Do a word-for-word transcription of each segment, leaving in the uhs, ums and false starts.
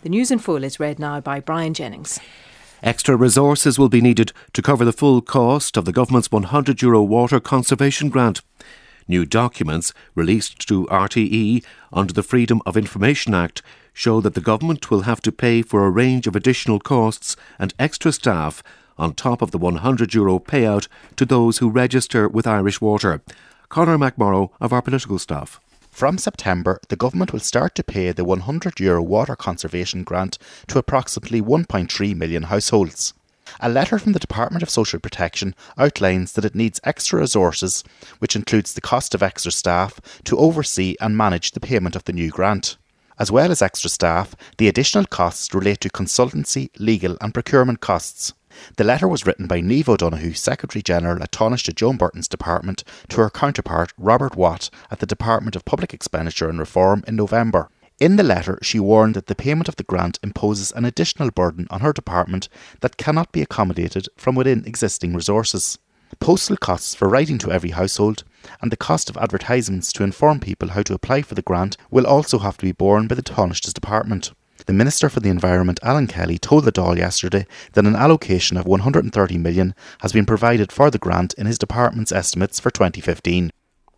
The news in full is read now by Brian Jennings. Extra resources will be needed to cover the full cost of the government's one hundred euro water conservation grant. New documents released to R T E under the Freedom of Information Act show that the government will have to pay for a range of additional costs and extra staff on top of the one hundred euro payout to those who register with Irish Water. Conor McMorrow of our political staff. From September, the government will start to pay the one hundred euro water conservation grant to approximately one point three million households. A letter from the Department of Social Protection outlines that it needs extra resources, which includes the cost of extra staff, to oversee and manage the payment of the new grant. As well as extra staff, the additional costs relate to consultancy, legal and procurement costs. The letter was written by Niamh O'Donoghue, Secretary-General at Taoiseach Joan Burton's department, to her counterpart Robert Watt at the Department of Public Expenditure and Reform in November. In the letter, she warned that the payment of the grant imposes an additional burden on her department that cannot be accommodated from within existing resources. Postal costs for writing to every household and the cost of advertisements to inform people how to apply for the grant will also have to be borne by the Taoiseach's department. The Minister for the Environment, Alan Kelly, told the Dáil yesterday that an allocation of one hundred thirty million has been provided for the grant in his department's estimates for twenty fifteen.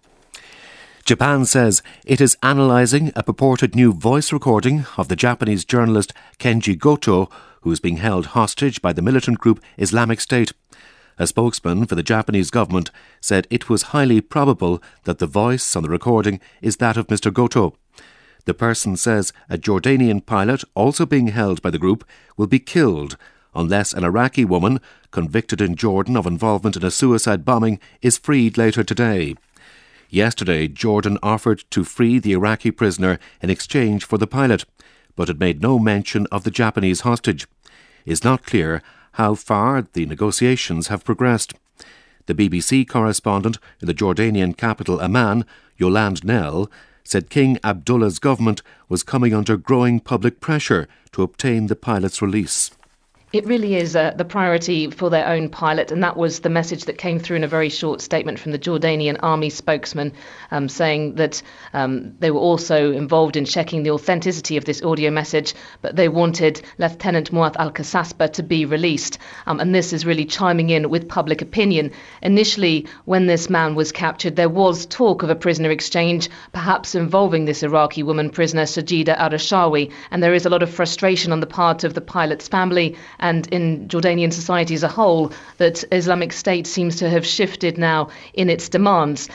Japan says it is analysing a purported new voice recording of the Japanese journalist Kenji Goto, who is being held hostage by the militant group Islamic State. A spokesman for the Japanese government said it was highly probable that the voice on the recording is that of Mister Goto. The person says a Jordanian pilot, also being held by the group, will be killed unless an Iraqi woman, convicted in Jordan of involvement in a suicide bombing, is freed later today. Yesterday, Jordan offered to free the Iraqi prisoner in exchange for the pilot, but it made no mention of the Japanese hostage. It is not clear how far the negotiations have progressed. The B B C correspondent in the Jordanian capital Amman, Yolande Nell, said King Abdullah's government was coming under growing public pressure to obtain the pilot's release. It really is uh, the priority for their own pilot, and that was the message that came through in a very short statement from the Jordanian army spokesman, um, saying that um, they were also involved in checking the authenticity of this audio message, but they wanted Lieutenant Muath al-Kasasba to be released. Um, and this is really chiming in with public opinion. Initially, when this man was captured, there was talk of a prisoner exchange, perhaps involving this Iraqi woman prisoner, Sajida al-Rashawi, and there is a lot of frustration on the part of the pilot's family and in Jordanian society as a whole that Islamic State seems to have shifted now in its demands.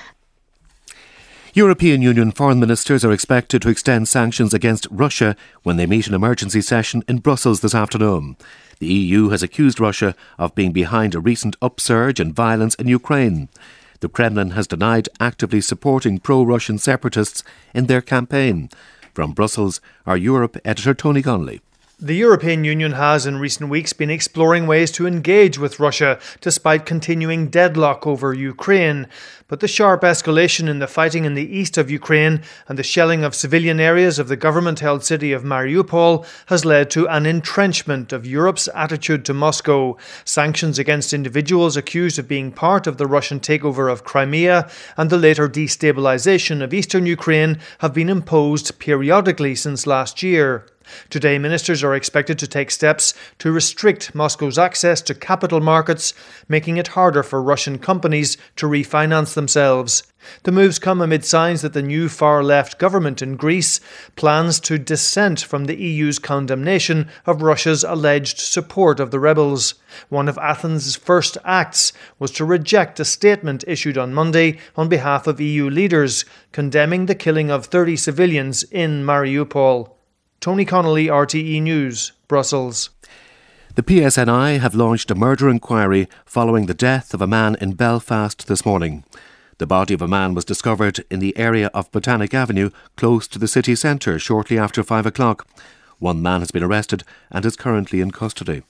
European Union foreign ministers are expected to extend sanctions against Russia when they meet an emergency session in Brussels this afternoon. The E U has accused Russia of being behind a recent upsurge in violence in Ukraine. The Kremlin has denied actively supporting pro-Russian separatists in their campaign. From Brussels, our Europe editor Tony Connolly. The European Union has in recent weeks been exploring ways to engage with Russia despite continuing deadlock over Ukraine. But the sharp escalation in the fighting in the east of Ukraine and the shelling of civilian areas of the government-held city of Mariupol has led to an entrenchment of Europe's attitude to Moscow. Sanctions against individuals accused of being part of the Russian takeover of Crimea and the later destabilization of eastern Ukraine have been imposed periodically since last year. Today, ministers are expected to take steps to restrict Moscow's access to capital markets, making it harder for Russian companies to refinance themselves. The moves come amid signs that the new far-left government in Greece plans to dissent from the E U's condemnation of Russia's alleged support of the rebels. One of Athens' first acts was to reject a statement issued on Monday on behalf of E U leaders, condemning the killing of thirty civilians in Mariupol. Tony Connolly, R T E News, Brussels. The P S N I have launched a murder inquiry following the death of a man in Belfast this morning. The body of a man was discovered in the area of Botanic Avenue, close to the city centre, shortly after five o'clock. One man has been arrested and is currently in custody.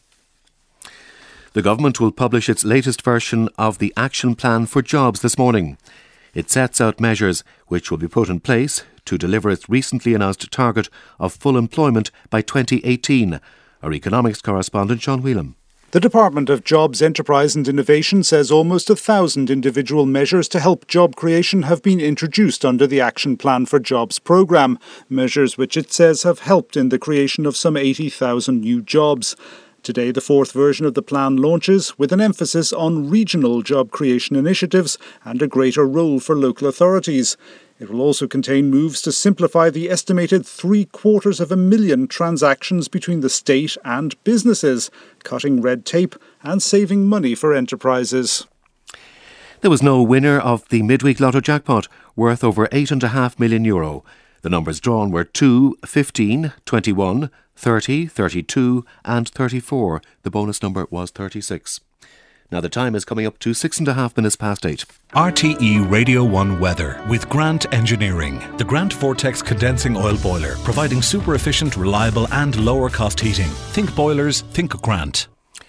The government will publish its latest version of the Action Plan for Jobs this morning. It sets out measures which will be put in place to deliver its recently announced target of full employment by twenty eighteen. Our economics correspondent Sean Whelan. The Department of Jobs, Enterprise and Innovation says almost a thousand individual measures to help job creation have been introduced under the Action Plan for Jobs programme, measures which it says have helped in the creation of some eighty thousand new jobs. Today, the fourth version of the plan launches with an emphasis on regional job creation initiatives and a greater role for local authorities. It will also contain moves to simplify the estimated three quarters of a million transactions between the state and businesses, cutting red tape and saving money for enterprises. There was no winner of the midweek lotto jackpot, worth over eight point five million euro. The numbers drawn were two, fifteen, twenty-one, thirty, thirty-two and thirty-four. The bonus number was thirty-six. Now the time is coming up to six and a half minutes past eight. R T E Radio one weather with Grant Engineering. The Grant Vortex condensing oil boiler, providing super efficient, reliable and lower cost heating. Think boilers, think Grant.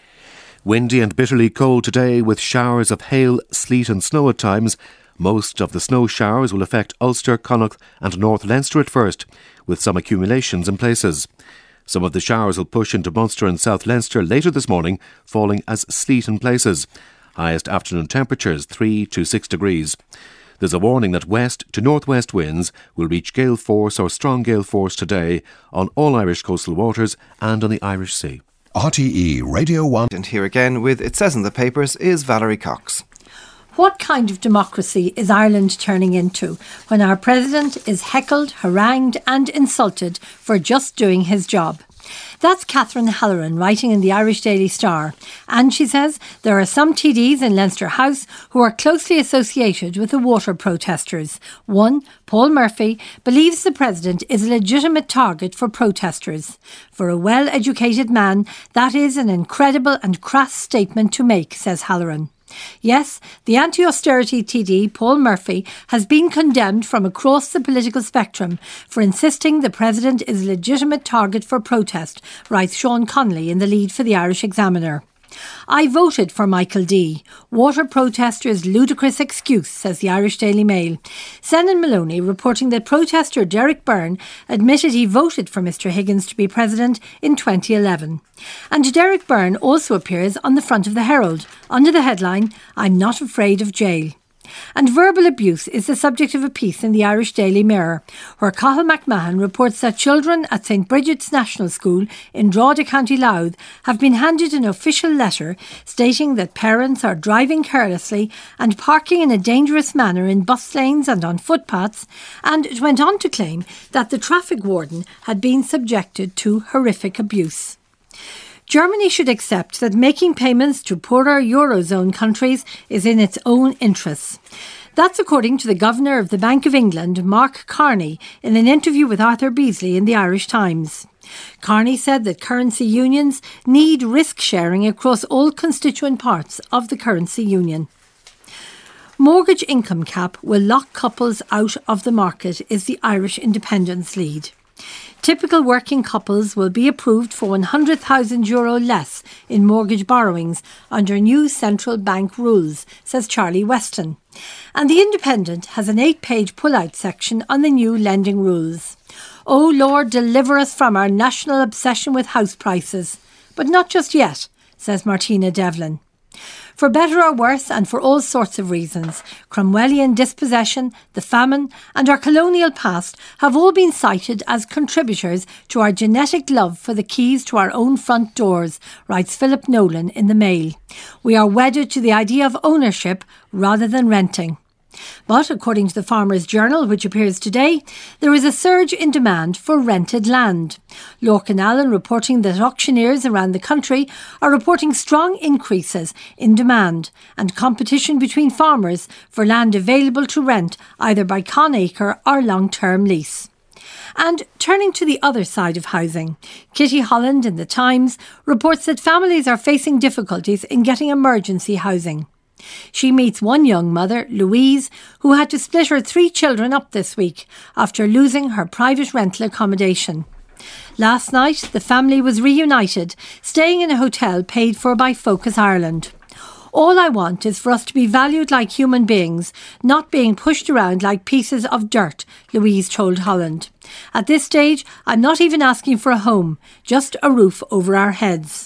Windy and bitterly cold today with showers of hail, sleet and snow at times. Most of the snow showers will affect Ulster, Connacht and North Leinster at first, with some accumulations in places. Some of the showers will push into Munster and South Leinster later this morning, falling as sleet in places. Highest afternoon temperatures three to six degrees. There's a warning that west to northwest winds will reach gale force or strong gale force today on all Irish coastal waters and on the Irish Sea. R T E Radio one. And here again with It Says in the Papers is Valerie Cox. What kind of democracy is Ireland turning into when our president is heckled, harangued and insulted for just doing his job? That's Catherine Halloran writing in the Irish Daily Star. And she says there are some T Ds in Leinster House who are closely associated with the water protesters. One, Paul Murphy, believes the president is a legitimate target for protesters. For a well-educated man, that is an incredible and crass statement to make, says Halloran. Yes, the anti-austerity T D, Paul Murphy, has been condemned from across the political spectrum for insisting the president is a legitimate target for protest, writes Sean Connolly in the lead for the Irish Examiner. I voted for Michael D. Water protesters' ludicrous excuse, says the Irish Daily Mail. Senan Maloney reporting that protester Derek Byrne admitted he voted for Mr Higgins to be president in twenty eleven. And Derek Byrne also appears on the front of the Herald, under the headline, I'm not afraid of jail. And verbal abuse is the subject of a piece in the Irish Daily Mirror, where Cathal McMahon reports that children at Saint Bridget's National School in Drogheda, County Louth, have been handed an official letter stating that parents are driving carelessly and parking in a dangerous manner in bus lanes and on footpaths, and it went on to claim that the traffic warden had been subjected to horrific abuse. Germany should accept that making payments to poorer Eurozone countries is in its own interests. That's according to the Governor of the Bank of England, Mark Carney, in an interview with Arthur Beasley in the Irish Times. Carney said that currency unions need risk sharing across all constituent parts of the currency union. Mortgage income cap will lock couples out of the market, is the Irish Independent's lead. Typical working couples will be approved for one hundred thousand euro less in mortgage borrowings under new central bank rules, says Charlie Weston. And The Independent has an eight-page pull-out section on the new lending rules. Oh Lord, deliver us from our national obsession with house prices. But not just yet, says Martina Devlin. For better or worse, and for all sorts of reasons, Cromwellian dispossession, the famine and our colonial past have all been cited as contributors to our genetic love for the keys to our own front doors, writes Philip Nolan in the Mail. We are wedded to the idea of ownership rather than renting. But according to the Farmers' Journal, which appears today, there is a surge in demand for rented land. Lorcan Allen reporting that auctioneers around the country are reporting strong increases in demand and competition between farmers for land available to rent either by Conacre or long-term lease. And turning to the other side of housing, Kitty Holland in The Times reports that families are facing difficulties in getting emergency housing. She meets one young mother, Louise, who had to split her three children up this week after losing her private rental accommodation. Last night, the family was reunited, staying in a hotel paid for by Focus Ireland. All I want is for us to be valued like human beings, not being pushed around like pieces of dirt, Louise told Holland. At this stage, I'm not even asking for a home, just a roof over our heads.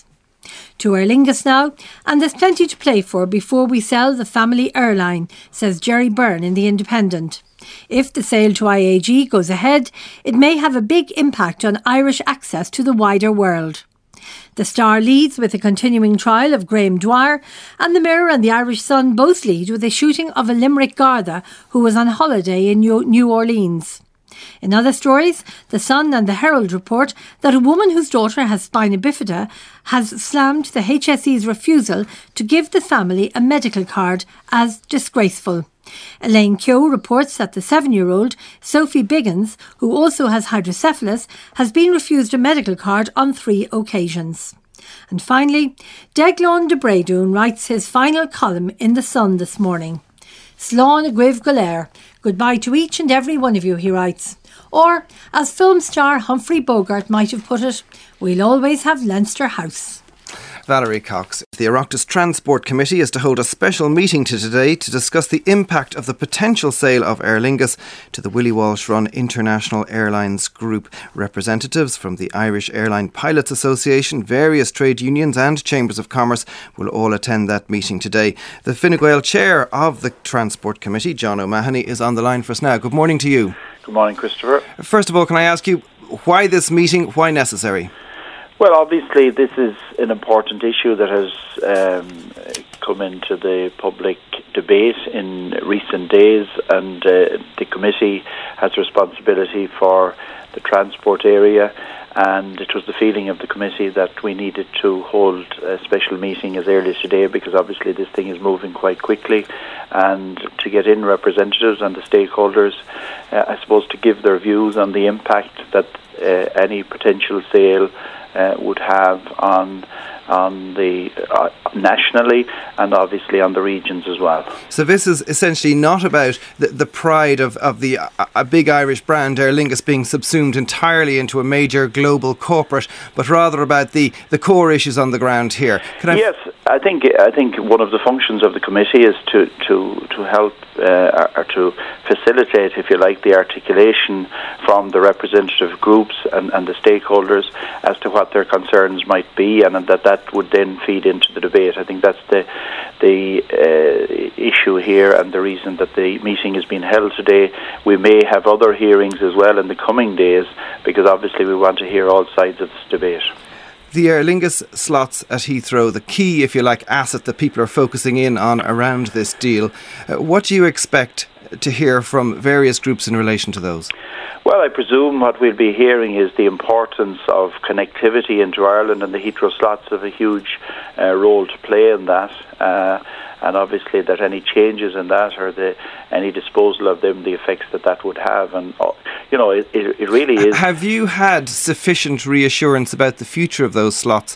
To Aer Lingus now, and there's plenty to play for before we sell the family airline, says Jerry Byrne in The Independent. If the sale to I A G goes ahead, it may have a big impact on Irish access to the wider world. The Star leads with a continuing trial of Graham Dwyer, and the Mirror and the Irish Sun both lead with a shooting of a Limerick Garda who was on holiday in New Orleans. In other stories, the Sun and the Herald report that a woman whose daughter has spina bifida has slammed the H S E's refusal to give the family a medical card as disgraceful. Elaine Keogh reports that the seven-year-old, Sophie Biggins, who also has hydrocephalus, has been refused a medical card on three occasions. And finally, Deglán de Brédoun writes his final column in The Sun this morning. Slán a Guibh Golair. Goodbye to each and every one of you, he writes. Or, as film star Humphrey Bogart might have put it, we'll always have Leinster House. Valerie Cox. The Oireachtas Transport Committee is to hold a special meeting to today to discuss the impact of the potential sale of Aer Lingus to the Willie Walsh-run International Airlines Group. Representatives from the Irish Airline Pilots Association, various trade unions and chambers of commerce will all attend that meeting today. The Fine Gael chair of the Transport Committee, John O'Mahony, is on the line for us now. Good morning to you. Good morning, Christopher. First of all, can I ask you, why this meeting, why necessary? Well, obviously, this is an important issue that has um, come into the public debate in recent days, and uh, the committee has responsibility for the transport area, and it was the feeling of the committee that we needed to hold a special meeting as early as today, because obviously this thing is moving quite quickly, and to get in representatives and the stakeholders, uh, I suppose, to give their views on the impact that uh, any potential sale Uh, would have on on the uh, nationally and obviously on the regions as well. So this is essentially not about the, the pride of, of the a, a big Irish brand, Aer Lingus, being subsumed entirely into a major global corporate, but rather about the, the core issues on the ground here. Can I yes, I think I think one of the functions of the committee is to to to help uh, or to facilitate, if you like, the articulation from the representative groups and, and the stakeholders as to what their concerns might be, and that that would then feed into the debate. I think that's the the uh, issue here, and the reason that the meeting is being held today. We may have other hearings as well in the coming days, because obviously we want to hear all sides of this debate. The Aer Lingus slots at Heathrow, the key, if you like, asset that people are focusing in on around this deal. Uh, what do you expect to hear from various groups in relation to those? Well, I presume what we'll be hearing is the importance of connectivity into Ireland, and the Heathrow slots have a huge uh, role to play in that. Uh, and obviously that any changes in that, or the any disposal of them, the effects that that would have. And, uh, you know, it, it, it really is... Have you had sufficient reassurance about the future of those slots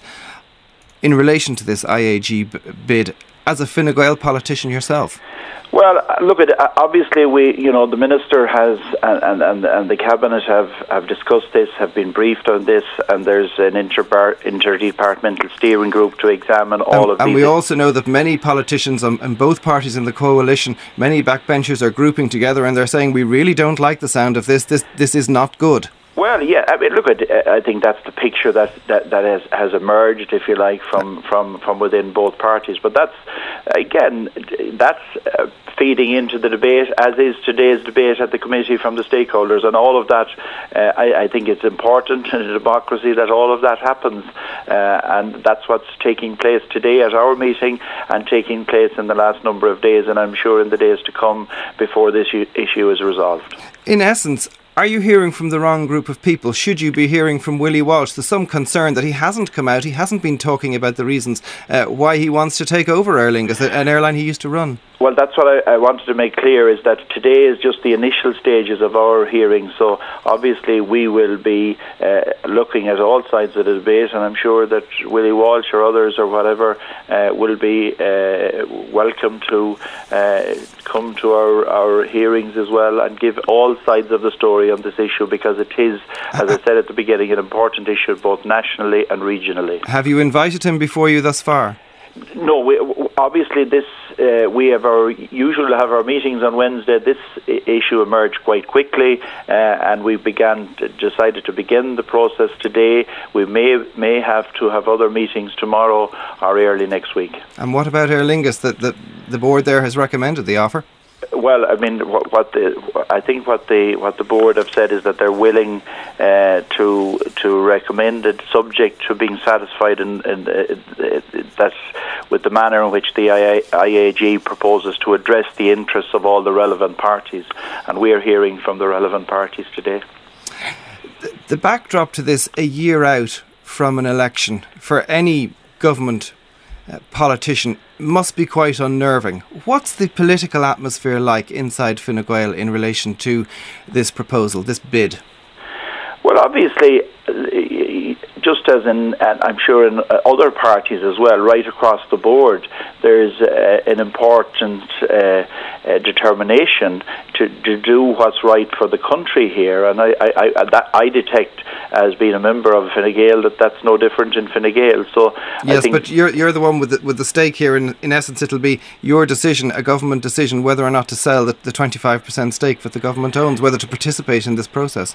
in relation to this I A G b- bid as a Fine Gael politician yourself? Well, look, at obviously we, you know, the minister has and and, and the cabinet have, have discussed this, have been briefed on this, and there's an interbar- interdepartmental steering group to examine all and, of and these. And we also know that many politicians and, and both parties in the coalition, many backbenchers are grouping together, and they're saying we really don't like the sound of this. This this is not good. Well, yeah, I mean, look, I think that's the picture that that, that has, has emerged, if you like, from, from, from within both parties. But that's, again, that's uh, feeding into the debate, as is today's debate at the committee from the stakeholders. And all of that, uh, I, I think it's important in a democracy that all of that happens. Uh, and that's what's taking place today at our meeting, and taking place in the last number of days, and I'm sure in the days to come before this issue is resolved. In essence, are you hearing from the wrong group of people? Should you be hearing from Willie Walsh? There's some concern that he hasn't come out, he hasn't been talking about the reasons uh, why he wants to take over Aer Lingus, an airline he used to run. Well, that's what I, I wanted to make clear, is that today is just the initial stages of our hearing. So obviously we will be uh, looking at all sides of the debate, and I'm sure that Willie Walsh or others or whatever uh, will be uh, welcome to uh, come to our, our hearings as well, and give all sides of the story on this issue, because it is, as I said at the beginning, an important issue both nationally and regionally. Have you invited him before you thus far? No, we, obviously this uh, we have our usually have our meetings on Wednesday. This I- issue emerged quite quickly, uh, and we began to, decided to begin the process today. We may may have to have other meetings tomorrow or early next week. And what about Aer Lingus? That the, the board there has recommended the offer? Well, I mean, what, what the I think what the what the board have said is that they're willing uh, to to recommend it, subject to being satisfied in, in uh, that with the manner in which the I A G proposes to address the interests of all the relevant parties, and we are hearing from the relevant parties today. The, the backdrop to this, a year out from an election, for any government uh, politician, must be quite unnerving. What's the political atmosphere like inside Fine Gael in relation to this proposal, this bid? Well, obviously, just as in, and I'm sure in other parties as well, right across the board, there's uh, an important uh, uh, determination to, to do what's right for the country here, and I, I, I, that I detect as being a member of Fine Gael that that's no different in Fine Gael. So yes, I think but you're you're the one with the, with the stake here. In in essence, it'll be your decision, a government decision, whether or not to sell the, the twenty-five percent stake that the government owns, whether to participate in this process.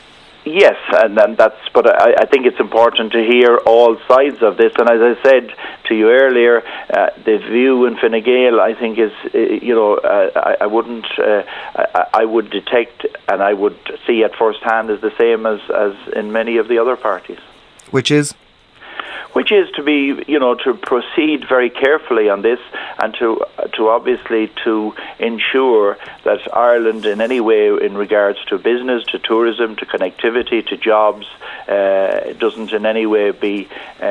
Yes, and, and that's. But I, I think it's important to hear all sides of this. And as I said to you earlier, uh, the view in Fine Gael, I think, is uh, you know, uh, I, I wouldn't, uh, I, I would detect and I would see at first hand as the same as as in many of the other parties. Which is. Which is to be, you know, to proceed very carefully on this, and to to obviously to ensure that Ireland, in any way, in regards to business, to tourism, to connectivity, to jobs, uh, doesn't in any way be uh,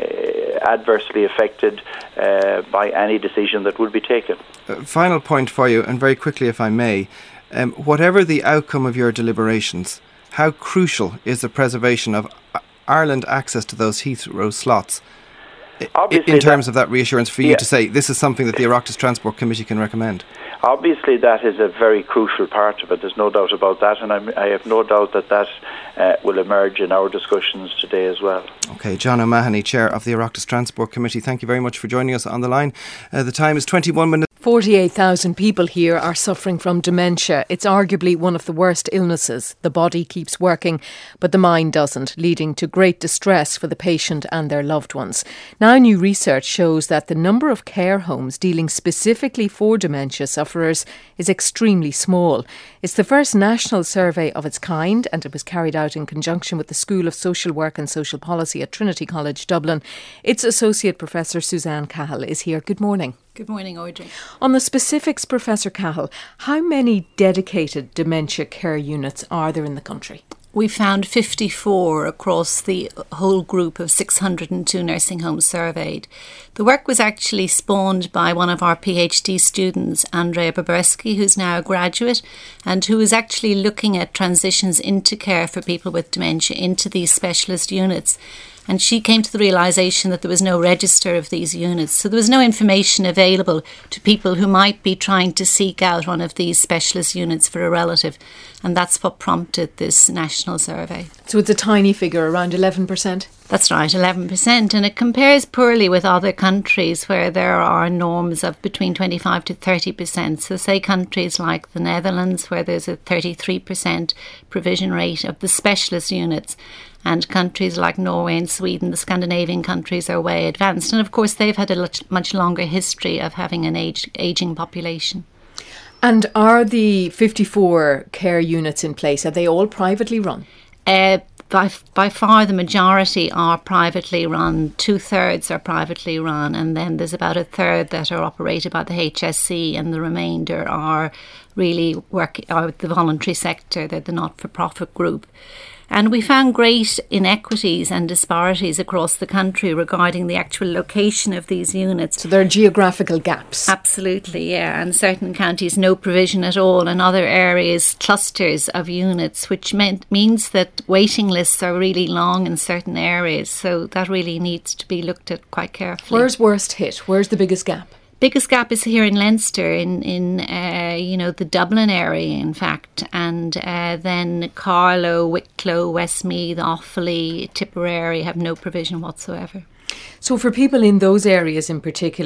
adversely affected uh, by any decision that would be taken. Uh, final point for you, and very quickly, if I may, um, whatever the outcome of your deliberations, how crucial is the preservation of Ireland access to those Heathrow slots, Obviously in terms that, of that reassurance for you yeah. to say this is something that the Oireachtas Transport Committee can recommend? Obviously that is a very crucial part of it, there's no doubt about that, and I'm, I have no doubt that that uh, will emerge in our discussions today as well. OK, John O'Mahony, Chair of the Oireachtas Transport Committee, thank you very much for joining us on the line. Uh, the time is twenty-one minutes. forty-eight thousand people here are suffering from dementia. It's arguably one of the worst illnesses. The body keeps working, but the mind doesn't, leading to great distress for the patient and their loved ones. Now, new research shows that the number of care homes dealing specifically for dementia sufferers is extremely small. It's the first national survey of its kind, and it was carried out in conjunction with the School of Social Work and Social Policy at Trinity College Dublin. Its Associate Professor Suzanne Cahill is here. Good morning. Good morning, Audrey. On the specifics, Professor Cahill, how many dedicated dementia care units are there in the country? We found fifty-four across the whole group of six hundred two nursing homes surveyed. The work was actually spawned by one of our PhD students, Andrea Bobreski, who's now a graduate, and who is actually looking at transitions into care for people with dementia into these specialist units. And she came to the realisation that there was no register of these units. So there was no information available to people who might be trying to seek out one of these specialist units for a relative. And that's what prompted this national survey. So it's a tiny figure, around eleven percent? That's right, eleven percent. And it compares poorly with other countries where there are norms of between twenty-five to thirty percent. So say countries like the Netherlands, where there's a thirty-three percent provision rate of the specialist units. And countries like Norway and Sweden, the Scandinavian countries, are way advanced. And of course, they've had a much longer history of having an age, ageing population. And are the fifty-four care units in place, are they all privately run? Uh, by, by far the majority are privately run. Two-thirds are privately run, and then there's about a third that are operated by the H S C, and the remainder are really work are the voluntary sector. They're the not-for-profit group. And we found great inequities and disparities across the country regarding the actual location of these units. So there are geographical gaps? Absolutely, yeah. And certain counties, no provision at all. In other areas, clusters of units, which meant, means that waiting lists are really long in certain areas. So that really needs to be looked at quite carefully. Where's worst hit? Where's the biggest gap? Biggest gap is here in Leinster, in in uh, you know the Dublin area, in fact, and uh, then Carlow, Wicklow, Westmeath, Offaly, Tipperary have no provision whatsoever. So for people in those areas in particular,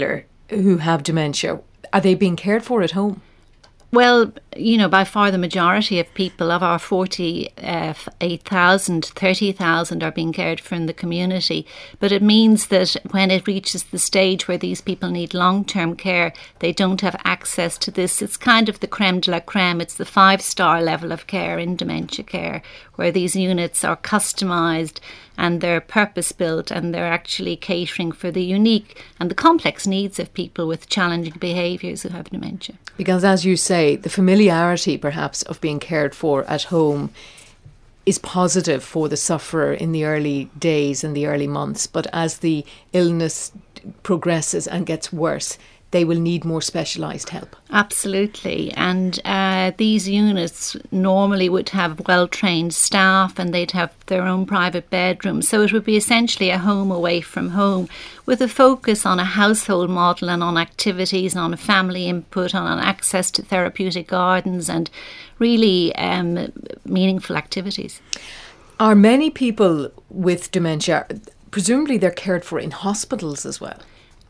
who have dementia, are they being cared for at home? Well, you know, by far the majority of people, of our forty-eight thousand, thirty thousand are being cared for in the community. But it means that when it reaches the stage where these people need long-term care, they don't have access to this. It's kind of the creme de la creme. It's the five-star level of care in dementia care, where these units are customised and they're purpose-built and they're actually catering for the unique and the complex needs of people with challenging behaviours who have dementia. Because, as you say, the familiarity perhaps of being cared for at home is positive for the sufferer in the early days and the early months, but as the illness progresses and gets worse, they will need more specialised help. Absolutely. And uh, these units normally would have well-trained staff and they'd have their own private bedrooms. So it would be essentially a home away from home, with a focus on a household model and on activities and on a family input, and on access to therapeutic gardens and really um, meaningful activities. Are many people with dementia, presumably they're cared for in hospitals as well?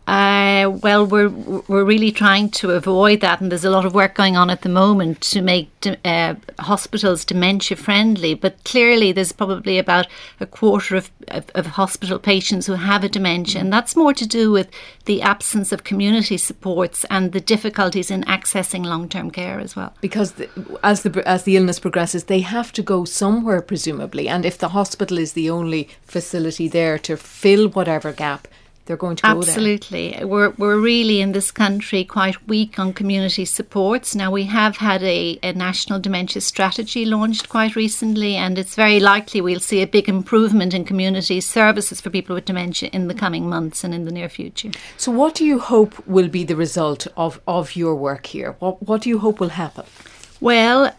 Uh, well, we're we're really trying to avoid that, and there's a lot of work going on at the moment to make uh, hospitals dementia friendly. But clearly, there's probably about a quarter of, of, of hospital patients who have a dementia, and that's more to do with the absence of community supports and the difficulties in accessing long-term care as well. Because the, as the as the illness progresses, they have to go somewhere, presumably, and if the hospital is the only facility there to fill whatever gap, they're going to go Absolutely. there. We're we're really in this country quite weak on community supports. Now, we have had a, a national dementia strategy launched quite recently, and it's very likely we'll see a big improvement in community services for people with dementia in the coming months and in the near future. So what do you hope will be the result of, of your work here? What, what do you hope will happen? Well, uh,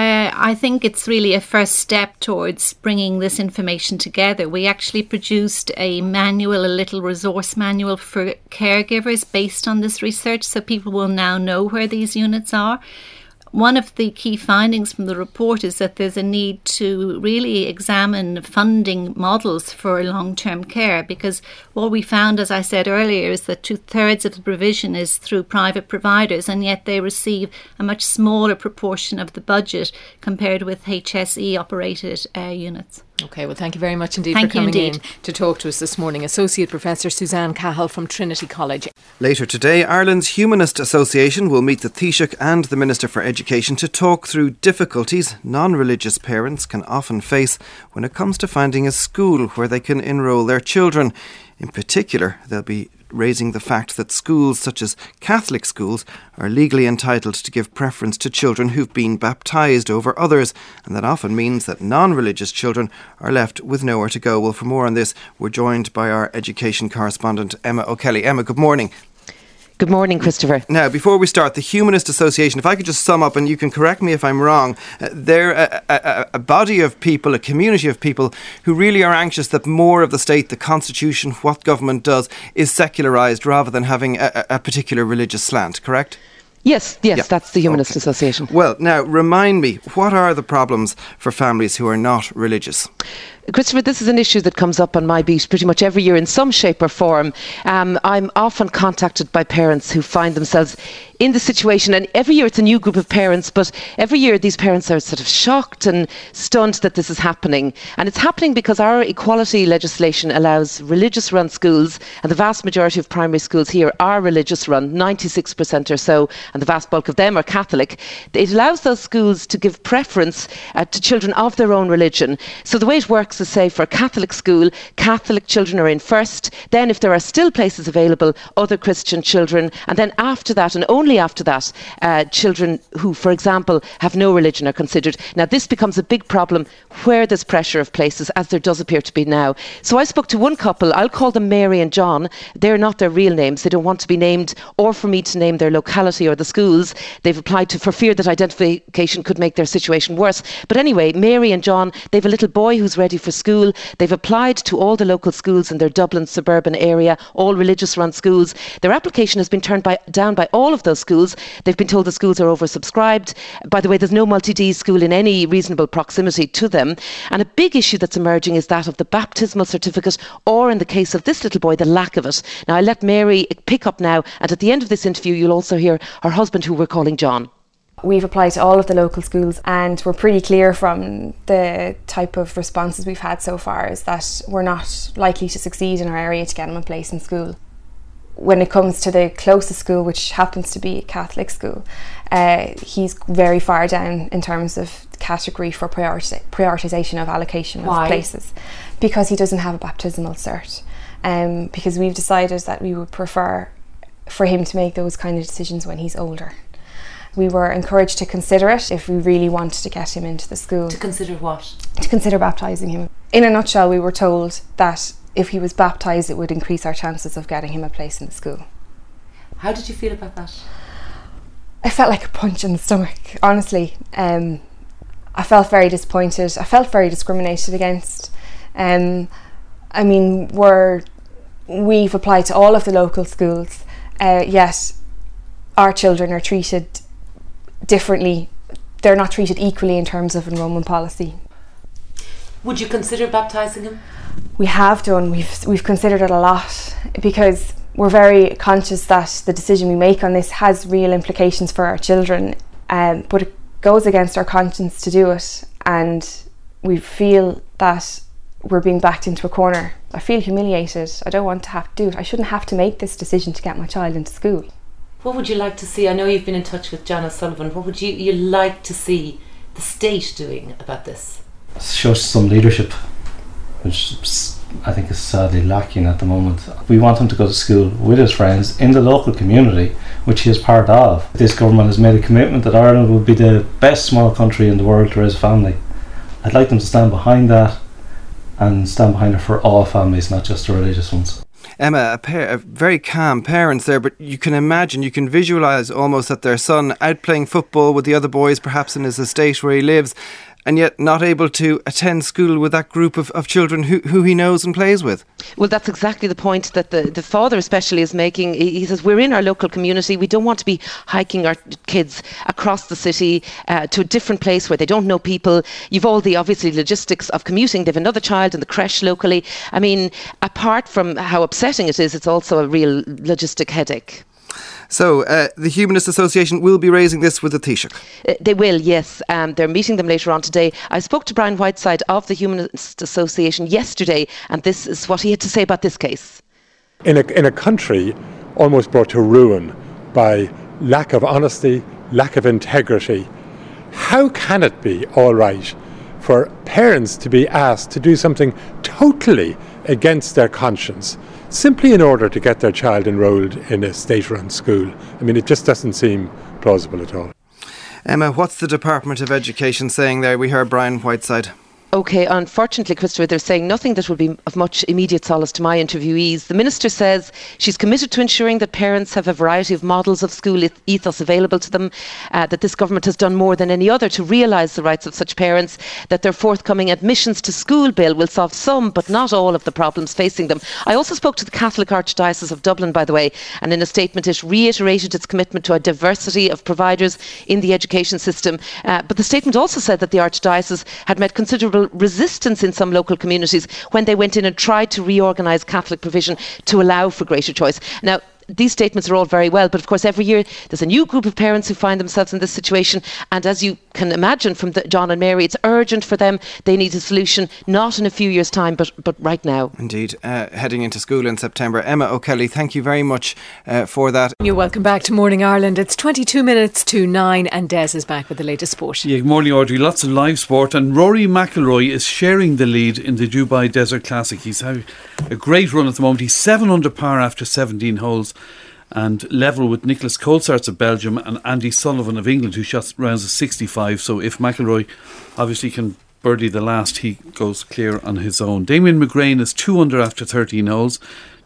I think it's really a first step towards bringing this information together. We actually produced a manual, a little resource manual for caregivers based on this research, so people will now know where these units are. One of the key findings from the report is that there's a need to really examine funding models for long-term care, because what we found, as I said earlier, is that two-thirds of the provision is through private providers, and yet they receive a much smaller proportion of the budget compared with H S E-operated uh, units. OK, well, thank you very much indeed thank for coming in to talk to us this morning. Associate Professor Suzanne Cahill from Trinity College. Later today, Ireland's Humanist Association will meet the Taoiseach and the Minister for Education to talk through difficulties non-religious parents can often face when it comes to finding a school where they can enrol their children. In particular, they'll be raising the fact that schools such as Catholic schools are legally entitled to give preference to children who've been baptised over others, and that often means that non-religious children are left with nowhere to go. Well, for more on this, we're joined by our education correspondent, Emma O'Kelly. Emma, good morning. Good morning, Christopher. Now, before we start, the Humanist Association, if I could just sum up, and you can correct me if I'm wrong, uh, they're a, a, a body of people, a community of people who really are anxious that more of the state, the constitution, what government does, is secularised rather than having a, a particular religious slant, correct? Yes, yes, yeah. That's the Humanist okay. Association. Well, now, remind me, what are the problems for families who are not religious? Christopher, this is an issue that comes up on my beat pretty much every year in some shape or form. Um, I'm often contacted by parents who find themselves in the situation, and every year it's a new group of parents, but every year these parents are sort of shocked and stunned that this is happening. And it's happening because our equality legislation allows religious run schools, and the vast majority of primary schools here are religious run, ninety-six percent or so, and the vast bulk of them are Catholic. It allows those schools to give preference uh, to children of their own religion. So the way it works is, say, for a Catholic school, Catholic children are in first, then if there are still places available, other Christian children, and then after that, and only after that, uh, children who, for example, have no religion are considered. Now, this becomes a big problem where there's pressure of places, as there does appear to be now. So I spoke to one couple, I'll call them Mary and John. They're not their real names. They don't want to be named, or for me to name their locality or the schools. They've applied to for fear that identification could make their situation worse. But anyway, Mary and John, they've a little boy who's ready for school. They've applied to all the local schools in their Dublin suburban area, all religious run schools. Their application has been turned by, down by all of those schools. They've been told the schools are oversubscribed. By the way, there's no multi-D school in any reasonable proximity to them. And a big issue that's emerging is that of the baptismal certificate, or in the case of this little boy, the lack of it. Now, I'll let Mary pick up now, and at the end of this interview you'll also hear her husband, who we're calling John. We've applied to all of the local schools, and we're pretty clear from the type of responses we've had so far is that we're not likely to succeed in our area to get him a place in school. When it comes to the closest school, which happens to be a Catholic school, uh, he's very far down in terms of category for priority, prioritisation of allocation Why? of places, because he doesn't have a baptismal cert. Um, because we've decided that we would prefer for him to make those kind of decisions when he's older. We were encouraged to consider it if we really wanted to get him into the school. To consider what? To consider baptising him. In a nutshell, we were told that if he was baptised, it would increase our chances of getting him a place in the school. How did you feel about that? I felt like a punch in the stomach, honestly. Um, I felt very disappointed. I felt very discriminated against. Um, I mean, we're, we've applied to all of the local schools, uh, yet our children are treated differently. They're not treated equally in terms of enrolment policy. Would you consider baptising him? We have done. We've we've considered it a lot, because we're very conscious that the decision we make on this has real implications for our children, um, but it goes against our conscience to do it, and we feel that we're being backed into a corner. I feel humiliated. I don't want to have to do it. I shouldn't have to make this decision to get my child into school. What would you like to see? I know you've been in touch with Janice Sullivan. What would you, you like to see the state doing about this? Show some leadership, which I think is sadly lacking at the moment. We want him to go to school with his friends in the local community, which he is part of. This government has made a commitment that Ireland would be the best small country in the world to raise a family. I'd like them to stand behind that, and stand behind it for all families, not just the religious ones. Emma, a, pair, a very calm parents there, but you can imagine, you can visualise almost that their son out playing football with the other boys, perhaps in his estate where he lives, and yet not able to attend school with that group of, of children who, who he knows and plays with. Well, that's exactly the point that the, the father especially is making. He, he says, we're in our local community. We don't want to be hiking our kids across the city uh, to a different place where they don't know people. You've all the, obviously, logistics of commuting. They've another child in the creche locally. I mean, apart from how upsetting it is, it's also a real logistic headache. So, uh, the Humanist Association will be raising this with the Taoiseach? Uh, they will, yes. Um, they're meeting them later on today. I spoke to Brian Whiteside of the Humanist Association yesterday, and this is what he had to say about this case. In a, in a country almost brought to ruin by lack of honesty, lack of integrity, how can it be all right for parents to be asked to do something totally against their conscience, simply in order to get their child enrolled in a state-run school? I mean, it just doesn't seem plausible at all. Emma, what's the Department of Education saying there? We heard Brian Whiteside. OK, unfortunately, Christopher, they're saying nothing that will be of much immediate solace to my interviewees. The Minister says she's committed to ensuring that parents have a variety of models of school ethos available to them, uh, that this government has done more than any other to realise the rights of such parents, that their forthcoming admissions to school bill will solve some but not all of the problems facing them. I also spoke to the Catholic Archdiocese of Dublin, by the way, and in a statement it reiterated its commitment to a diversity of providers in the education system. Uh, but the statement also said that the Archdiocese had met considerable resistance in some local communities when they went in and tried to reorganise Catholic provision to allow for greater choice. Now, these statements are all very well, but of course every year there's a new group of parents who find themselves in this situation, and as you can imagine from the, John and Mary, it's urgent for them. They need a solution, not in a few years' time, but but right now. Indeed, uh, heading into school in September. Emma O'Kelly, thank you very much uh, for that. You're welcome back to Morning Ireland. It's twenty-two minutes to nine, and Des is back with the latest sport. Yeah, good morning, Audrey. Lots of live sport, and Rory McIlroy is sharing the lead in the Dubai Desert Classic. He's had a great run at the moment. He's seven under par after seventeen holes, and level with Nicholas Colsaerts of Belgium and Andy Sullivan of England, who shot rounds of sixty-five. So if McIlroy obviously can birdie the last, he goes clear on his own. Damien McGrain is two under after thirteen holes.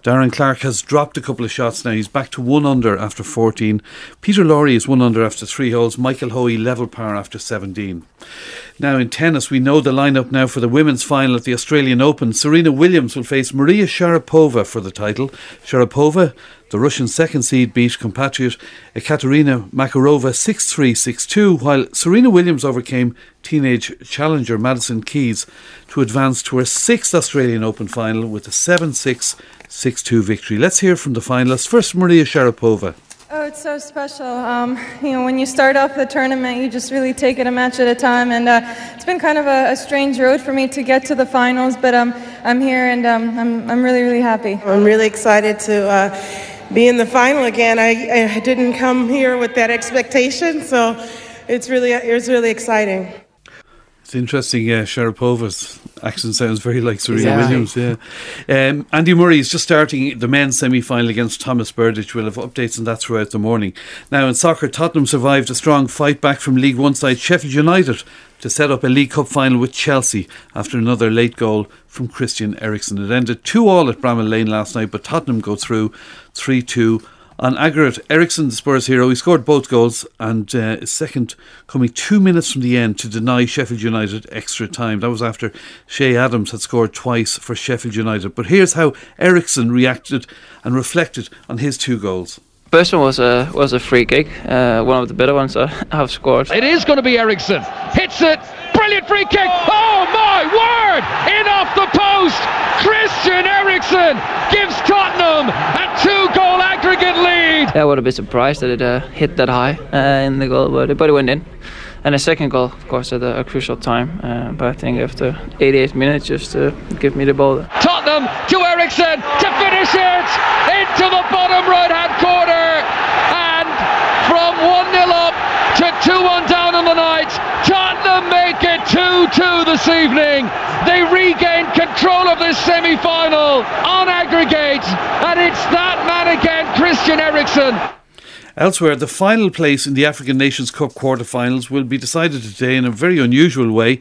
Darren Clark has dropped a couple of shots now. He's back to one under after fourteen. Peter Lawrie is one under after three holes. Michael Hoey level par after seventeen. Now in tennis, we know the lineup now for the women's final at the Australian Open. Serena Williams will face Maria Sharapova for the title. Sharapova, the Russian second seed, beat compatriot Ekaterina Makarova six three, six two, while Serena Williams overcame teenage challenger Madison Keys to advance to her sixth Australian Open final with a seven six, six two victory. Let's hear from the finalists. First, Maria Sharapova. Oh, it's so special. Um, you know, when you start off the tournament, you just really take it a match at a time, and uh, it's been kind of a, a strange road for me to get to the finals, but um, I'm here, and um, I'm I'm really, really happy. I'm really excited to uh, be in the final again. I, I didn't come here with that expectation, so it's really it's really exciting. It's interesting, yeah. Sharapova's accent sounds very like Serena Exactly. Williams, yeah. Um, Andy Murray is just starting the men's semi-final against Thomas Burditch. We'll have updates on that throughout the morning. Now in soccer, Tottenham survived a strong fight back from League One side Sheffield United to set up a League Cup final with Chelsea after another late goal from Christian Eriksen. It ended two all at Bramall Lane last night, but Tottenham go through three two. On aggregate, Eriksen, the Spurs hero, he scored both goals, and uh, his second coming two minutes from the end to deny Sheffield United extra time. That was after Shea Adams had scored twice for Sheffield United. But here's how Eriksen reacted and reflected on his two goals. First one was a was a free kick, uh, one of the better ones I have scored. It is going to be Eriksen. Hits it. Brilliant free kick. Oh my word! In off the post. Christian Eriksen gives Tottenham a two-goal aggregate lead. Yeah, I would have been surprised that it uh, hit that high uh, in the goal, but it, but it went in. And the second goal, of course, at a, a crucial time. Uh, but I think after eighty-eight minutes, just to give me the ball. Tottenham to Eriksen to finish it into the bottom right-hand corner, and from one nil up to two one down on the night, Tottenham make it two two this evening. They regain control of this semi-final on aggregate, and it's that man again, Christian Eriksen. Elsewhere, the final place in the African Nations Cup quarter-finals will be decided today in a very unusual way.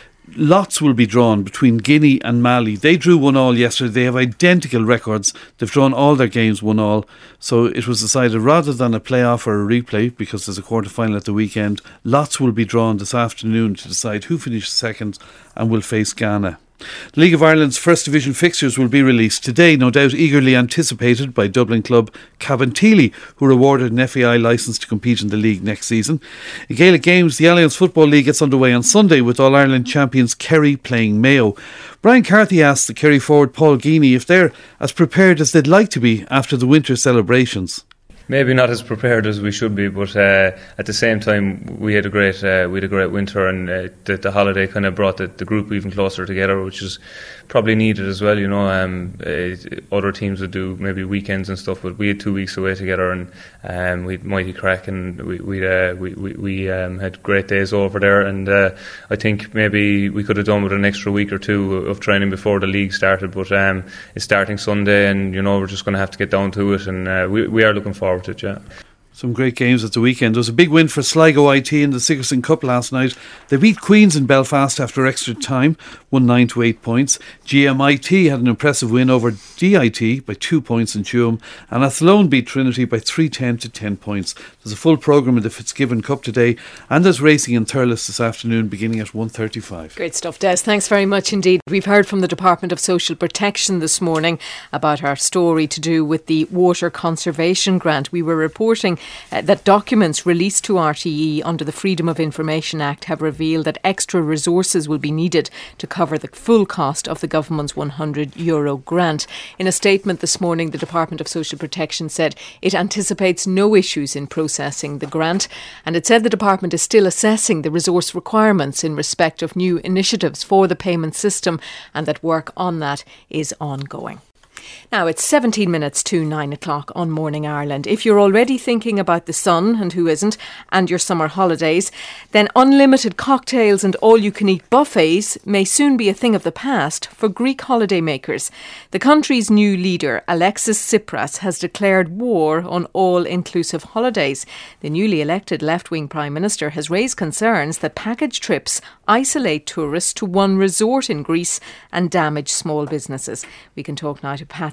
Lots will be drawn between Guinea and Mali. They drew one all yesterday. They have identical records. They've drawn all their games one all. So it was decided rather than a playoff or a replay, because there's a quarter-final at the weekend, lots will be drawn this afternoon to decide who finishes second and will face Ghana. The League of Ireland's First Division fixtures will be released today, no doubt eagerly anticipated by Dublin club Cabinteely, who were awarded an F A I licence to compete in the league next season. In Gaelic games, the Alliance Football League gets underway on Sunday with All-Ireland champions Kerry playing Mayo. Brian Carthy asked the Kerry forward Paul Geaney if they're as prepared as they'd like to be after the winter celebrations. Maybe not as prepared as we should be, but uh, at the same time, we had a great uh, we had a great winter, and uh, the, the holiday kind of brought the, the group even closer together, which is probably needed as well. You know, um, uh, other teams would do maybe weekends and stuff, but we had two weeks away together, and um, we had mighty crack, and we we uh, we we, we um, had great days over there. And uh, I think maybe we could have done with an extra week or two of training before the league started, but um, it's starting Sunday, and you know we're just going to have to get down to it, and uh, we we are looking forward to it. Yeah. Some great games at the weekend. There was a big win for Sligo I T in the Sigerson Cup last night. They beat Queens in Belfast after extra time, won nine to eight points. G M I T had an impressive win over D I T by two points in Tuam, and Athlone beat Trinity by three ten to ten points. There's a full programme in the Fitzgibbon Cup today, and there's racing in Thurles this afternoon beginning at one thirty-five. Great stuff, Des. Thanks very much indeed. We've heard from the Department of Social Protection this morning about our story to do with the Water Conservation Grant. We were reporting Uh, that documents released to R T E under the Freedom of Information Act have revealed that extra resources will be needed to cover the full cost of the government's one hundred euro grant. In a statement this morning, the Department of Social Protection said it anticipates no issues in processing the grant, and it said the department is still assessing the resource requirements in respect of new initiatives for the payment system, and that work on that is ongoing. Now it's seventeen minutes to nine o'clock on Morning Ireland. If you're already thinking about the sun, and who isn't, and your summer holidays, then unlimited cocktails and all-you-can-eat buffets may soon be a thing of the past for Greek holidaymakers. The country's new leader, Alexis Tsipras, has declared war on all-inclusive holidays. The newly elected left-wing Prime Minister has raised concerns that package trips isolate tourists to one resort in Greece and damage small businesses. We can talk now to Pat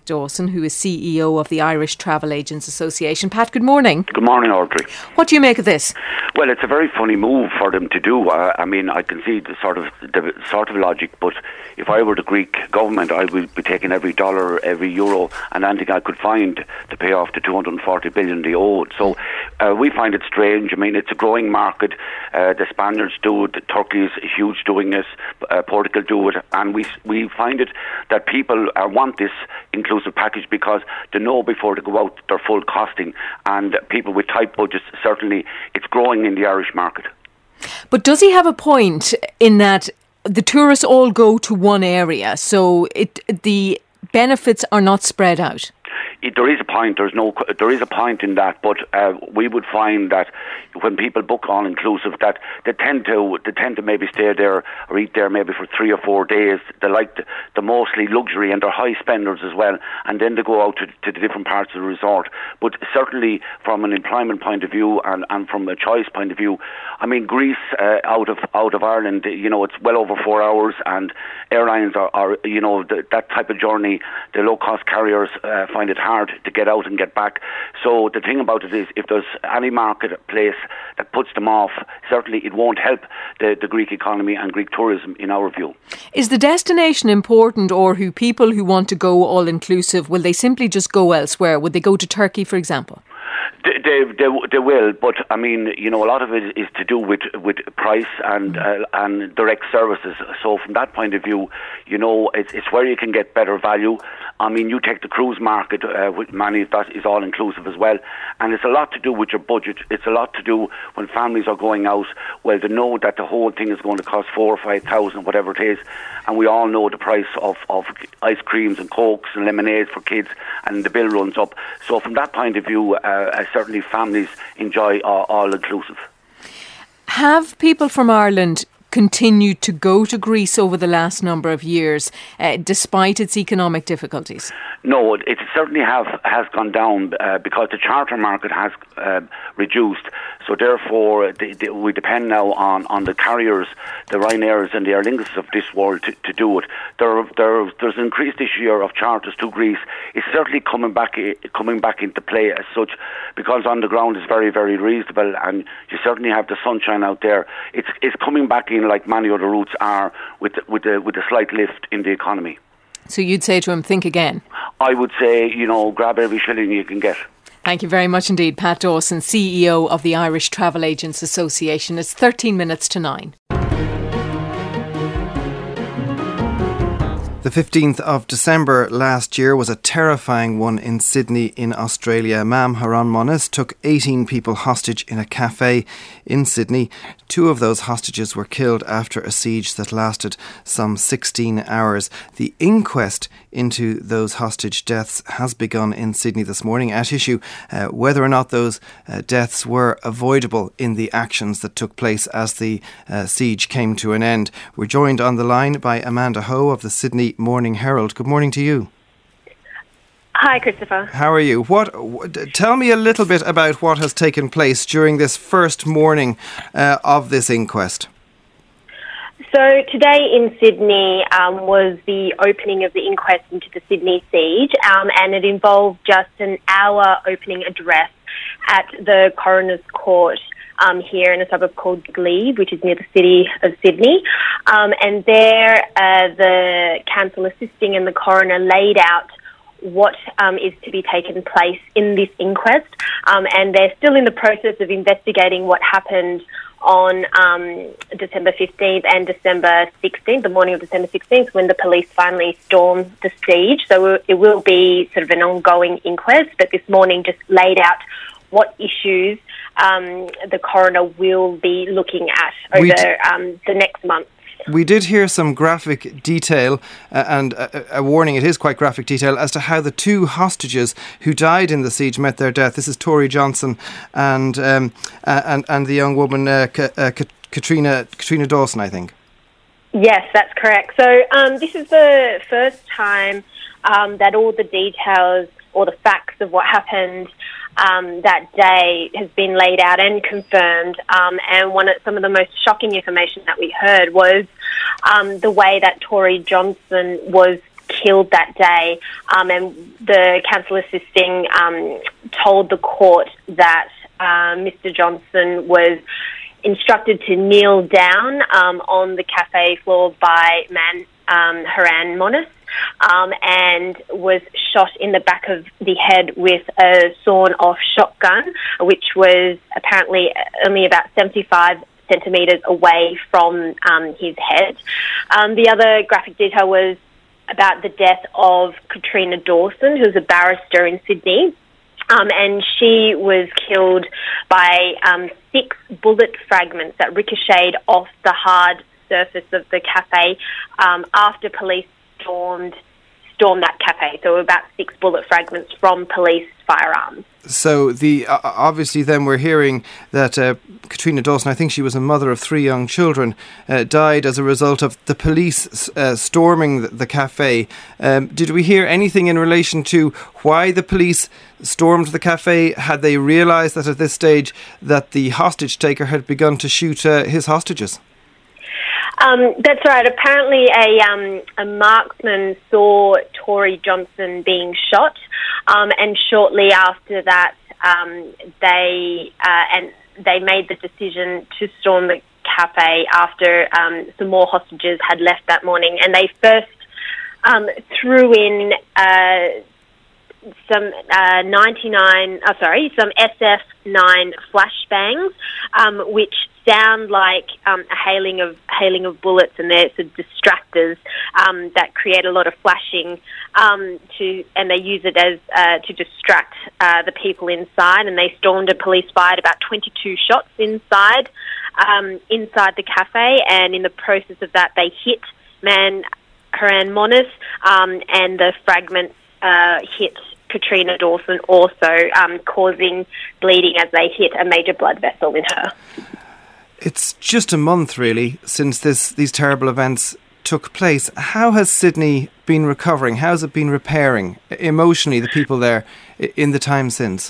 Dawson, who is C E O of the Irish Travel Agents Association. Pat, good morning. Good morning, Audrey. What do you make of this? Well, it's a very funny move for them to do. Uh, I mean, I can see the sort of the sort of logic, but if I were the Greek government, I would be taking every dollar, every euro, and anything I could find to pay off the two hundred forty billion they owed. So uh, we find it strange. I mean, it's a growing market. Uh, the Spaniards do it. Turkey is huge doing it. Uh, Portugal do it, and we we find it that people uh, want this inclusive package because they know before they go out their full costing, and people with tight budgets, certainly it's growing in the Irish market. But does he have a point in that the tourists all go to one area, so it the benefits are not spread out? It, there is a point. There's no. There is a point in that, but uh, we would find that when people book all inclusive, that they tend to they tend to maybe stay there or eat there maybe for three or four days. They like the, the mostly luxury, and they're high spenders as well. And then they go out to, to the different parts of the resort. But certainly from an employment point of view and, and from a choice point of view, I mean Greece uh, out of out of Ireland, you know, it's well over four hours, and airlines are, are you know the, that type of journey. The low cost carriers uh, find it hard to get out and get back. So the thing about it is, if there's any marketplace that puts them off, certainly it won't help the, the Greek economy and Greek tourism, in our view. Is the destination important, or who people who want to go all inclusive, will they simply just go elsewhere? Would they go to Turkey, for example? They, they, they, they will, but I mean, you know, a lot of it is to do with, with price and uh, and direct services. So from that point of view, you know, it's, it's where you can get better value. I mean, you take the cruise market, uh, with money that is all inclusive as well, and it's a lot to do with your budget. It's a lot to do when families are going out. Well, they know that the whole thing is going to cost four or five thousand, whatever it is, and we all know the price of, of ice creams and cokes and lemonades for kids, and the bill runs up. So from that point of view, uh, certainly families enjoy all, all inclusive. Have people from Ireland continued to go to Greece over the last number of years, uh, despite its economic difficulties? No, it, it certainly have has gone down uh, because the charter market has uh, reduced. So therefore, the, the, we depend now on, on the carriers, the Ryanairs and the Aer Lingus of this world to, to do it. There, there, there's an increased this year of charters to Greece. It's certainly coming back coming back into play as such, because on the ground is very, very reasonable, and you certainly have the sunshine out there. It's it's coming back in like many other routes are, with with a, with a slight lift in the economy. So you'd say to him, think again? I would say, you know, grab every shilling you can get. Thank you very much indeed, Pat Dawson, C E O of the Irish Travel Agents Association. It's thirteen minutes to nine. The fifteenth of December last year was a terrifying one in Sydney in Australia. Mam Haron Moniz took eighteen people hostage in a cafe in Sydney. Two of those hostages were killed after a siege that lasted some sixteen hours. The inquest into those hostage deaths has begun in Sydney this morning. At issue, uh, whether or not those uh, deaths were avoidable in the actions that took place as the uh, siege came to an end. We're joined on the line by Amanda Ho of the Sydney Morning Herald. Good morning to you. Hi, Christopher. How are you? What? W- tell me a little bit about what has taken place during this first morning uh, of this inquest. So today in Sydney um, was the opening of the inquest into the Sydney siege, um, and it involved just an hour opening address at the Coroner's Court Um, here in a suburb called Glebe, which is near the city of Sydney. Um, and there, uh, the counsel assisting and the coroner laid out what um, is to be taken place in this inquest. Um, and they're still in the process of investigating what happened on um, December fifteenth and December sixteenth, the morning of December sixteenth, when the police finally stormed the siege. So it will be sort of an ongoing inquest, but this morning just laid out what issues um, the coroner will be looking at over um, the next month. We did hear some graphic detail uh, and a, a warning, it is quite graphic detail, as to how the two hostages who died in the siege met their death. This is Tori Johnson and um, uh, and, and the young woman uh, Ka- uh, Ka- Katrina Katrina Dawson, I think. Yes, that's correct. So um, this is the first time um, that all the details or the facts of what happened Um, that day has been laid out and confirmed. Um, and one of some of the most shocking information that we heard was um, the way that Tori Johnson was killed that day. Um, and the counsel assisting um, told the court that uh, Mister Johnson was instructed to kneel down um, on the cafe floor by man um, Haran Monis, um, and was shot in the back of the head with a sawn-off shotgun, which was apparently only about seventy-five centimetres away from um, his head. Um, the other graphic detail was about the death of Katrina Dawson, who was a barrister in Sydney. Um, and she was killed by um, six bullet fragments that ricocheted off the hard surface of the cafe um, after police stormed stormed that cafe. So about six bullet fragments from police firearms. So the uh, obviously then we're hearing that uh, Katrina Dawson, I think she was a mother of three young children, uh, died as a result of the police uh, storming the, the cafe. Um, did we hear anything in relation to why the police stormed the cafe? Had they realised that at this stage that the hostage taker had begun to shoot uh, his hostages? Um, that's right. Apparently a um, a marksman saw Tory Johnson being shot, um, and shortly after that um, they uh, and they made the decision to storm the cafe after um, some more hostages had left that morning, and they first um, threw in uh, some uh, ninety-nine, oh, sorry, some S F nine flashbangs, um, which sound like um, a hailing of hailing of bullets, and they're sort of distractors um, that create a lot of flashing. Um, to and they use it as uh, to distract uh, the people inside. And they stormed, and police fired about twenty-two shots inside um, inside the cafe. And in the process of that, they hit man Haran Monis, um, and the fragments uh, hit Katrina Dawson, also um, causing bleeding as they hit a major blood vessel in her. It's just a month, really, since this these terrible events took place. How has Sydney been recovering? How has it been repairing emotionally, the people there, in the time since?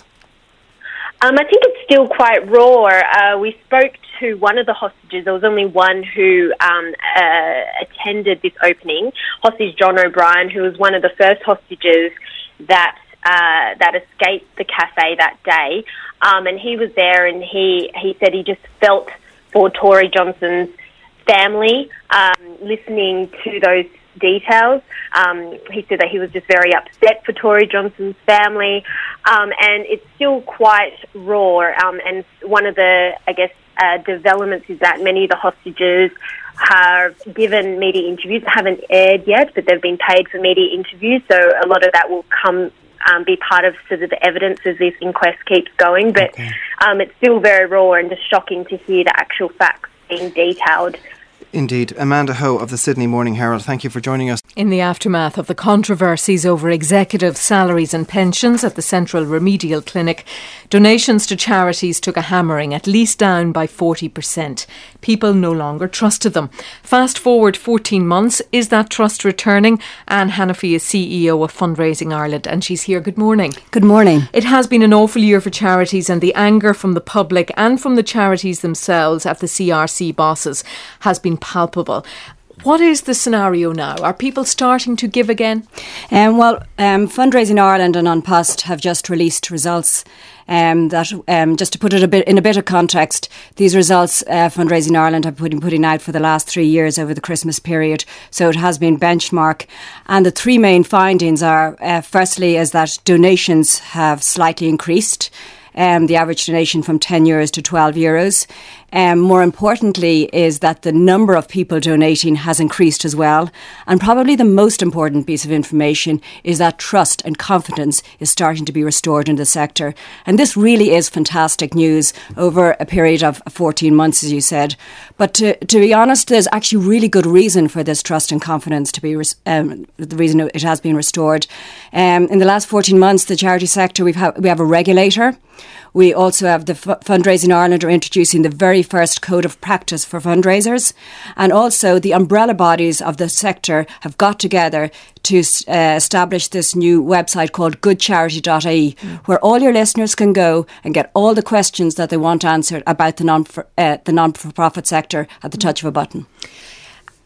Um, I think it's still quite raw. Uh, we spoke to one of the hostages. There was only one who um, uh, attended this opening, hostage John O'Brien, who was one of the first hostages that uh, that escaped the cafe that day. Um, and he was there, and he, he said he just felt for Tory Johnson's family, um, listening to those details. Um, he said that he was just very upset for Tory Johnson's family, um, and it's still quite raw. Um, and one of the, I guess, uh, developments is that many of the hostages have given media interviews, haven't aired yet, but they've been paid for media interviews, so a lot of that will come Um, be part of sort of the evidence as this inquest keeps going. But okay. um, it's still very raw and just shocking to hear the actual facts being detailed. Indeed. Amanda Ho of the Sydney Morning Herald, thank you for joining us. In the aftermath of the controversies over executive salaries and pensions at the Central Remedial Clinic, donations to charities took a hammering, at least down by forty percent. People no longer trusted them. Fast forward fourteen months, is that trust returning? Anne Hannafy is C E O of Fundraising Ireland, and she's here. Good morning. Good morning. It has been an awful year for charities, and the anger from the public and from the charities themselves at the C R C bosses has been palpable. What is the scenario now? Are people starting to give again? Um, well, um, Fundraising Ireland and An Post have just released results. Um, that um, just to put it a bit in a bit of context, these results uh, Fundraising Ireland have been putting out for the last three years over the Christmas period. So it has been benchmark, and the three main findings are: uh, firstly, is that donations have slightly increased. Um, the average donation from ten euros to twelve euros. Um, more importantly is that the number of people donating has increased as well. And probably the most important piece of information is that trust and confidence is starting to be restored in the sector. And this really is fantastic news over a period of fourteen months, as you said. But to, to be honest, there's actually really good reason for this trust and confidence to be, res- um, the reason it has been restored. Um, in the last fourteen months, the charity sector, we've ha- we have a regulator. We also have the F- Fundraising Ireland are introducing the very first code of practice for fundraisers, and also the umbrella bodies of the sector have got together to uh, establish this new website called good charity dot I E, mm. where all your listeners can go and get all the questions that they want answered about the non uh, the non-for-profit sector at the touch of a button.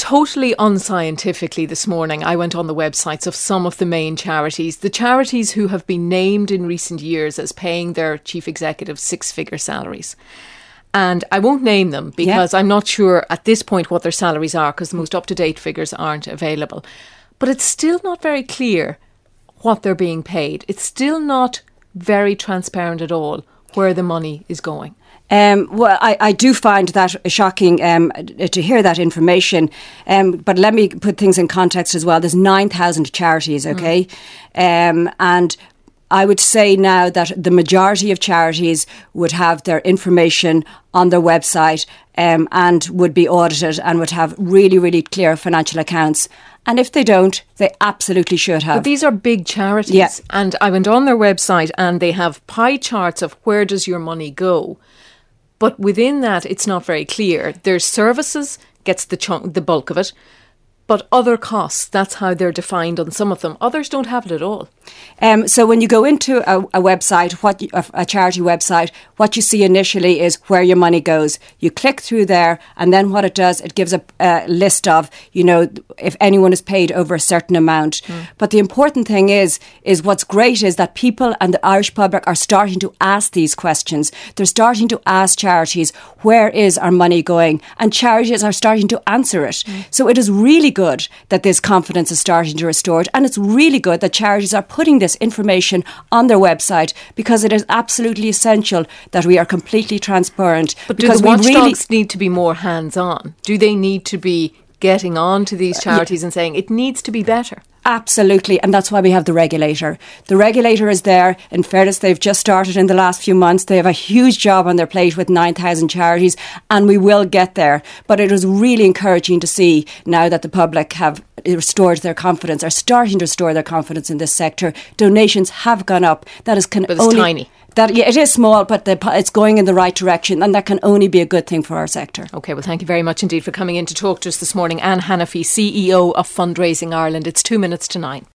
totally unscientifically this morning, I went on the websites of some of the main charities, the charities who have been named in recent years as paying their chief executives six-figure salaries. And I won't name them because yeah. I'm not sure at this point what their salaries are, because the most up-to-date figures aren't available. But it's still not very clear what they're being paid. It's still not very transparent at all where the money is going. Um, well, I, I do find that shocking um, to hear that information. Um, but let me put things in context as well. There's nine thousand charities, okay? Mm. Um, and I would say now that the majority of charities would have their information on their website um, and would be audited and would have really, really clear financial accounts. And if they don't, they absolutely should have. But these are big charities. Yeah. And I went on their website and they have pie charts of where does your money go. But within that, it's not very clear. There's services, gets the chunk, the bulk of it. But other costs, that's how they're defined on some of them. Others don't have it at all. Um, so when you go into a, a website, what you, a, a charity website, what you see initially is where your money goes. You click through there, and then what it does, it gives a, a list of, you know, if anyone is paid over a certain amount. Mm. But the important thing is, is what's great is that people and the Irish public are starting to ask these questions. They're starting to ask charities, where is our money going? And charities are starting to answer it. Mm. So it is really good that this confidence is starting to restore it, and it's really good that charities are putting this information on their website, because it is absolutely essential that we are completely transparent. But do because the watchdogs really need to be more hands-on? Do they need to be getting on to these charities uh, yeah. and saying it needs to be better? Absolutely, and that's why we have the regulator. The regulator is there. In fairness, they've just started in the last few months. They have a huge job on their plate with nine thousand charities, and we will get there. But it is really encouraging to see now that the public have restored their confidence, are starting to restore their confidence in this sector. Donations have gone up. That is can but it's only, tiny. That, yeah, it is small, but the, it's going in the right direction, and that can only be a good thing for our sector. OK, well, thank you very much indeed for coming in to talk to us this morning. Anne Hannafy, C E O of Fundraising Ireland. It's two minutes to nine.